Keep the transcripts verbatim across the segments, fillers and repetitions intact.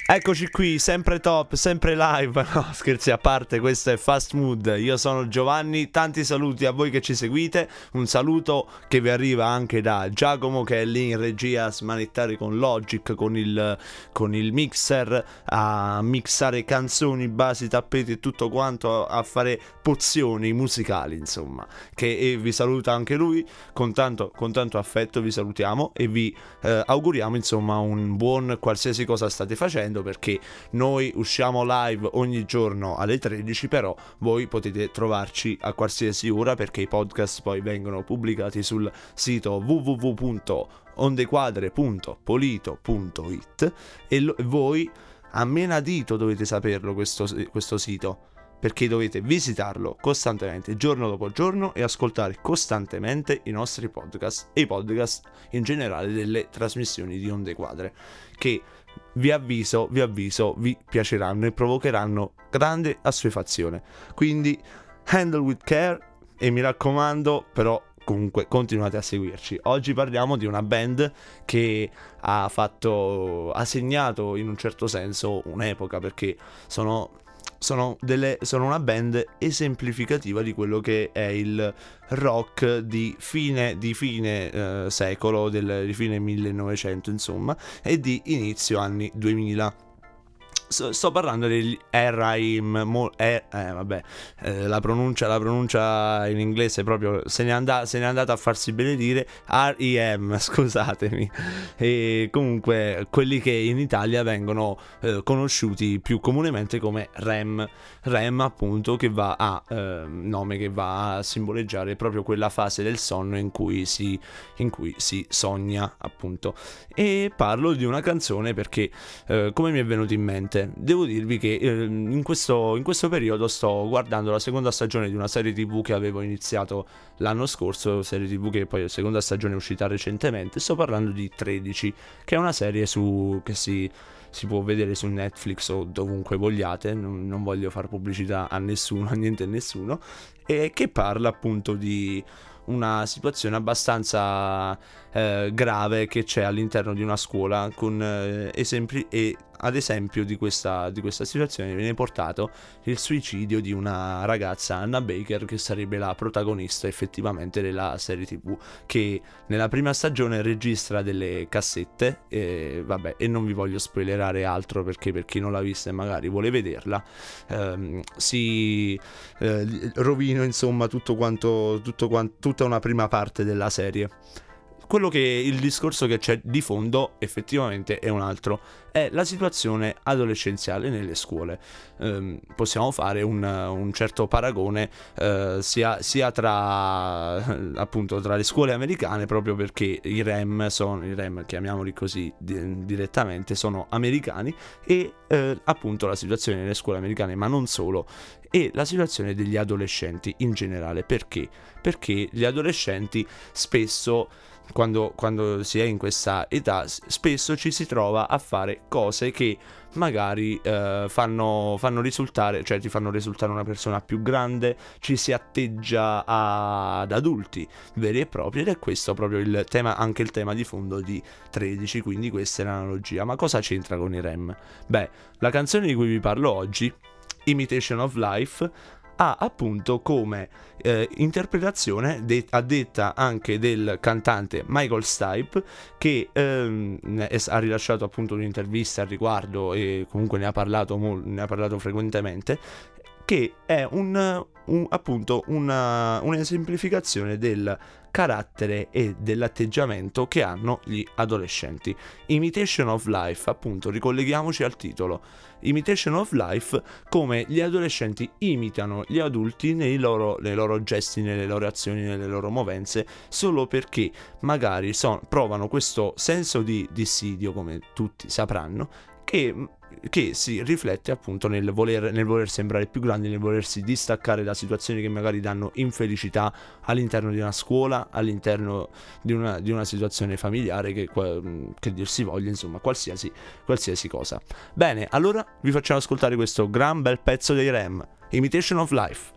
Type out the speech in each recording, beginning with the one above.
Eccoci qui, sempre top, sempre live. No, scherzi a parte, questo è Fast Mood. Io sono Giovanni, tanti saluti a voi che ci seguite. Un saluto che vi arriva anche da Giacomo, che è lì in regia a smanettare con Logic, con il, con il mixer, a mixare canzoni, basi, tappeti e tutto quanto, a fare pozioni musicali, insomma. Che e vi saluta anche lui, con tanto, con tanto affetto vi salutiamo e vi eh, auguriamo insomma un buon qualsiasi cosa state facendo, perché noi usciamo live ogni giorno alle tredici, però voi potete trovarci a qualsiasi ora, perché i podcast poi vengono pubblicati sul sito w w w punto ondequadre punto polito punto it e lo, voi a menadito dovete saperlo questo, questo sito, perché dovete visitarlo costantemente, giorno dopo giorno, e ascoltare costantemente i nostri podcast e i podcast in generale delle trasmissioni di Onde Quadre, che vi avviso, vi avviso, vi piaceranno e provocheranno grande assuefazione. Quindi handle with care e mi raccomando, però comunque continuate a seguirci. Oggi parliamo di una band che ha fatto, ha segnato in un certo senso un'epoca, perché sono Sono, delle, sono una band esemplificativa di quello che è il rock di fine, di fine eh, secolo, del, di fine millenovecento insomma, e di inizio anni duemila. Sto, sto parlando degli R I M, mo, eh, eh, vabbè, eh, la pronuncia la pronuncia in inglese proprio se n'è, and- se n'è andata a farsi benedire. R I M, scusatemi. E comunque quelli che in Italia vengono eh, conosciuti più comunemente come R E M. R E M appunto, che va a eh, nome che va a simboleggiare proprio quella fase del sonno in cui si, in cui si sogna, appunto. E parlo di una canzone perché eh, come mi è venuto in mente, devo dirvi che eh, in, questo, in questo periodo sto guardando la seconda stagione di una serie tv che avevo iniziato l'anno scorso, serie tv che poi la seconda stagione è uscita recentemente. Sto parlando di tredici, che è una serie su che si, si può vedere su Netflix o dovunque vogliate, non, non voglio fare pubblicità a nessuno, a niente e nessuno, e che parla appunto di una situazione abbastanza eh, grave che c'è all'interno di una scuola, con eh, esempi, e ad esempio di questa, di questa situazione viene portato il suicidio di una ragazza, Anna Baker, che sarebbe la protagonista effettivamente della serie tv, che nella prima stagione registra delle cassette e vabbè, e non vi voglio spoilerare altro, perché per chi non l'ha vista e magari vuole vederla, ehm, si eh, rovino insomma tutto quanto, tutto quanto, tutta una prima parte della serie. Quello che il discorso che c'è di fondo effettivamente è un altro, è la situazione adolescenziale nelle scuole. Eh, possiamo fare un, un certo paragone eh, sia, sia tra appunto tra le scuole americane, proprio perché i R E M sono i R E M, chiamiamoli così di, direttamente, sono americani, e eh, appunto la situazione nelle scuole americane, ma non solo, e la situazione degli adolescenti in generale. Perché? Perché gli adolescenti spesso, Quando, quando si è in questa età, spesso ci si trova a fare cose che magari eh, fanno, fanno risultare, cioè ti fanno risultare una persona più grande, ci si atteggia a, ad adulti veri e propri, ed è questo proprio il tema, anche il tema di fondo di tredici, quindi questa è l'analogia. Ma cosa c'entra con i R E M? Beh, la canzone di cui vi parlo oggi, Imitation of Life, ha appunto come eh, interpretazione de- addetta anche del cantante Michael Stipe, che ehm, è, ha rilasciato appunto un'intervista al riguardo e comunque ne ha parlato, mol- ne ha parlato frequentemente, che è un, un appunto una, un'esemplificazione del carattere e dell'atteggiamento che hanno gli adolescenti. Imitation of Life, appunto, ricolleghiamoci al titolo. Imitation of Life, come gli adolescenti imitano gli adulti nei loro, nei loro gesti, nelle loro azioni, nelle loro movenze, solo perché magari son, provano questo senso di dissidio, come tutti sapranno, che, che si riflette appunto nel voler, nel voler sembrare più grandi, nel volersi distaccare da situazioni che magari danno infelicità all'interno di una scuola, all'interno di una, di una situazione familiare, che, che dir si voglia, insomma, qualsiasi, qualsiasi cosa. Bene, allora vi facciamo ascoltare questo gran bel pezzo dei R E M, Imitation of Life.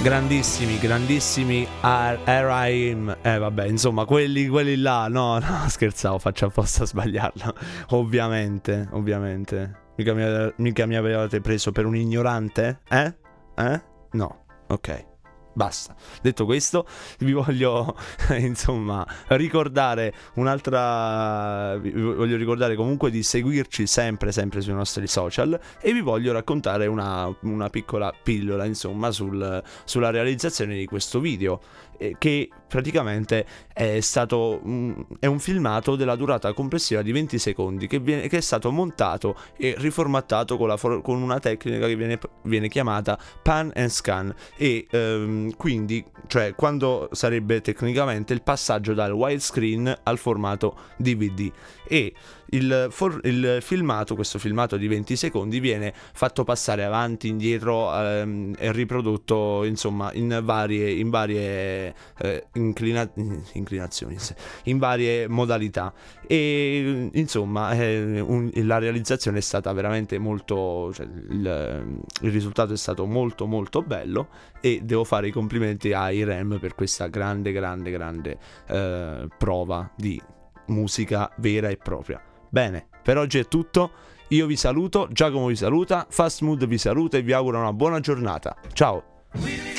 grandissimi, grandissimi R I M, eh vabbè, insomma, quelli, quelli là, no, no, scherzavo, faccio apposta a sbagliarlo, ovviamente, ovviamente, mica mi, mica mi avevate preso per un ignorante, eh? Eh? No, ok. Basta. Detto questo, vi voglio insomma ricordare un'altra. Vi voglio ricordare comunque di seguirci sempre, sempre sui nostri social. E vi voglio raccontare una, una piccola pillola, insomma, sul, sulla realizzazione di questo video. Eh, che praticamente è stato. Un, è un filmato della durata complessiva di venti secondi. Che, viene, che è stato montato e riformattato con, la, con una tecnica che viene, viene chiamata pan and scan. E. Ehm, quindi, cioè, quando sarebbe tecnicamente il passaggio dal widescreen al formato D V D. E il, for- il filmato, questo filmato di venti secondi, viene fatto passare avanti, indietro, ehm, e riprodotto, insomma, in varie, in varie eh, inclina- inclinazioni, in varie modalità. E insomma, eh, un- la realizzazione è stata veramente molto, cioè, il, il risultato è stato molto molto bello, e devo fare i complimenti ai R E M per questa grande grande grande eh, prova di musica vera e propria. Bene, per oggi è tutto, io vi saluto, Giacomo vi saluta, Fast Mood vi saluta e vi auguro una buona giornata. Ciao!